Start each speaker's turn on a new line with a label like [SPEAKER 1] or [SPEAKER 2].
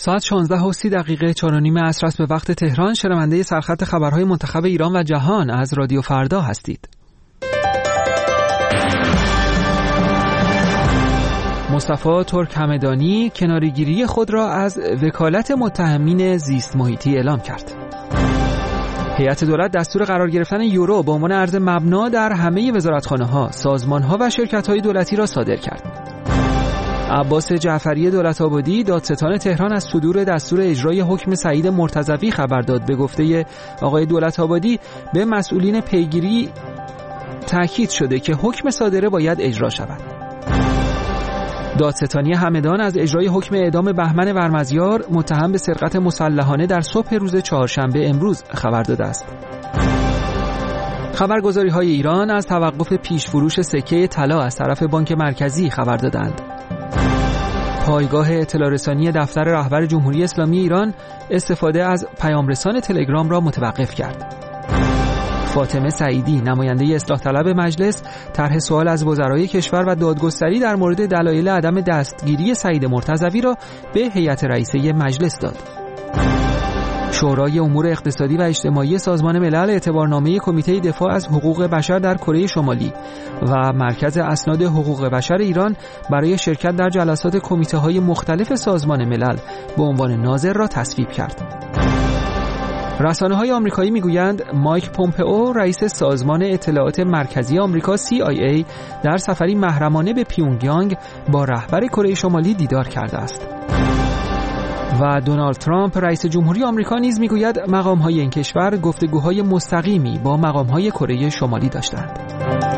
[SPEAKER 1] ساعت 16:30 4:30 عصر است به وقت تهران. شنونده سرخط خبرهای منتخب ایران و جهان از رادیو فردا هستید. مصطفی ترکمدانی کناره‌گیری خود را از وکالت متهمین زیست محیطی اعلام کرد. هیئت دولت دستور قرار گرفتن یورو به عنوان ارز مبنا در همه وزارتخانه‌ها، سازمان‌ها و شرکت‌های دولتی را صادر کرد. عباس جعفری دولت‌آبادی دادستان تهران از صدور دستور اجرای حکم سعید مرتضوی خبر داد. به گفته آقای دولت‌آبادی به مسئولین پیگیری تاکید شده که حکم صادره باید اجرا شود. دادستانی همدان از اجرای حکم اعدام بهمن ورمزیار متهم به سرقت مسلحانه در صبح روز چهارشنبه امروز خبر داده است. خبرگزاری‌های ایران از توقف پیشفروش سکه طلا از طرف بانک مرکزی خبر دادند. پایگاه اطلاع رسانی دفتر رهبر جمهوری اسلامی ایران استفاده از پیامرسان تلگرام را متوقف کرد. فاطمه سعیدی نماینده اصلاح طلب مجلس طرح سوال از وزرای کشور و دادگستری در مورد دلایل عدم دستگیری سعید مرتضوی را به هیئت رئیسه مجلس داد. شورای امور اقتصادی و اجتماعی سازمان ملل اعتبارنامه کمیته دفاع از حقوق بشر در کره شمالی و مرکز اسناد حقوق بشر ایران برای شرکت در جلسات کمیته‌های مختلف سازمان ملل به عنوان ناظر را تصویب کرد. رسانه‌های آمریکایی میگویند مایک پومپئو رئیس سازمان اطلاعات مرکزی آمریکا CIA در سفری محرمانه به پیونگیانگ با رهبر کره شمالی دیدار کرده است. و دونالد ترامپ رئیس جمهوری آمریکا نیز میگوید مقام‌های این کشور گفتگوهای مستقیمی با مقام‌های کره شمالی داشتند.